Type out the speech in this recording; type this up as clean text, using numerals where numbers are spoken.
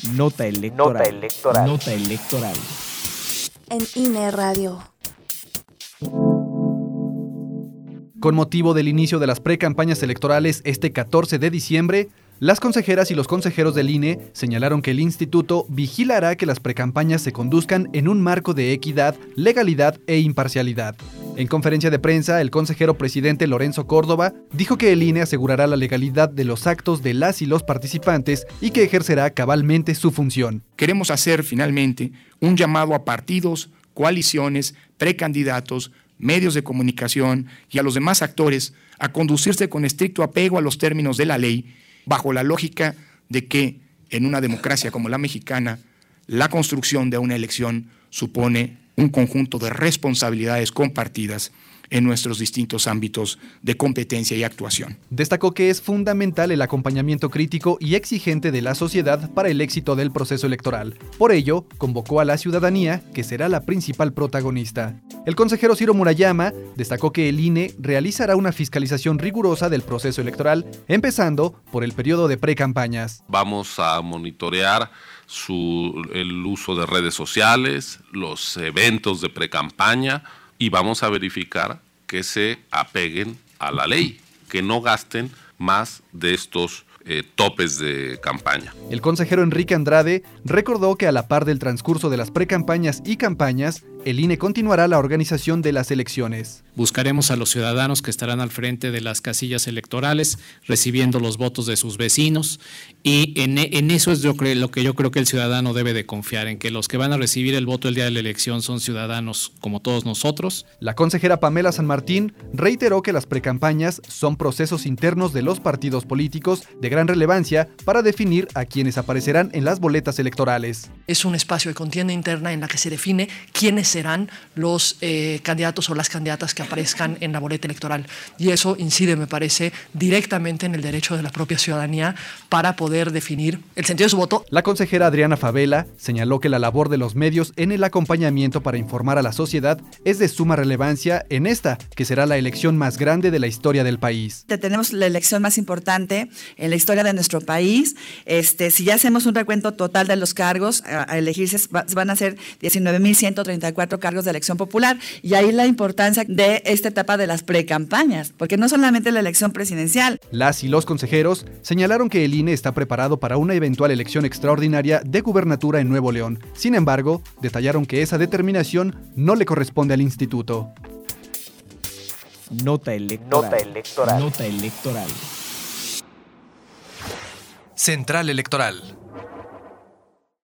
Nota electoral. Nota electoral. Nota electoral. En INE Radio. Con motivo del inicio de las precampañas electorales este 14 de diciembre, las consejeras y los consejeros del INE señalaron que el instituto vigilará que las precampañas se conduzcan en un marco de equidad, legalidad e imparcialidad. En conferencia de prensa, el consejero presidente Lorenzo Córdoba dijo que el INE asegurará la legalidad de los actos de las y los participantes y que ejercerá cabalmente su función. Queremos hacer finalmente un llamado a partidos, coaliciones, precandidatos, medios de comunicación y a los demás actores a conducirse con estricto apego a los términos de la ley, bajo la lógica de que en una democracia como la mexicana, la construcción de una elección supone un conjunto de responsabilidades compartidas en nuestros distintos ámbitos de competencia y actuación. Destacó que es fundamental el acompañamiento crítico y exigente de la sociedad para el éxito del proceso electoral. Por ello, convocó a la ciudadanía, que será la principal protagonista. El consejero Ciro Murayama destacó que el INE realizará una fiscalización rigurosa del proceso electoral, empezando por el periodo de precampañas. Vamos a monitorear el uso de redes sociales, los eventos de precampaña, y vamos a verificar que se apeguen a la ley, que no gasten más de estos topes de campaña. El consejero Enrique Andrade recordó que a la par del transcurso de las precampañas y campañas, el INE continuará la organización de las elecciones. Buscaremos a los ciudadanos que estarán al frente de las casillas electorales, recibiendo los votos de sus vecinos, y en eso es lo que yo creo que el ciudadano debe de confiar, en que los que van a recibir el voto el día de la elección son ciudadanos como todos nosotros. La consejera Pamela San Martín reiteró que las precampañas son procesos internos de los partidos políticos de gran relevancia para definir a quienes aparecerán en las boletas electorales. Es un espacio de contienda interna en la que se define quiénes serán los candidatos o las candidatas que aparezcan en la boleta electoral. Y eso incide, me parece, directamente en el derecho de la propia ciudadanía para poder definir el sentido de su voto. La consejera Adriana Favela señaló que la labor de los medios en el acompañamiento para informar a la sociedad es de suma relevancia en esta, que será la elección más grande de la historia del país. Tenemos la elección más importante en la historia de nuestro país. Si ya hacemos un recuento total de los cargos a elegirse, van a ser 19.134 cargos de elección popular, y ahí la importancia de esta etapa de las precampañas, porque no solamente la elección presidencial. Las y los consejeros señalaron que el INE está preparado para una eventual elección extraordinaria de gubernatura en Nuevo León. Sin embargo, detallaron que esa determinación no le corresponde al instituto. Nota electoral. Nota electoral. Nota electoral. Central Electoral.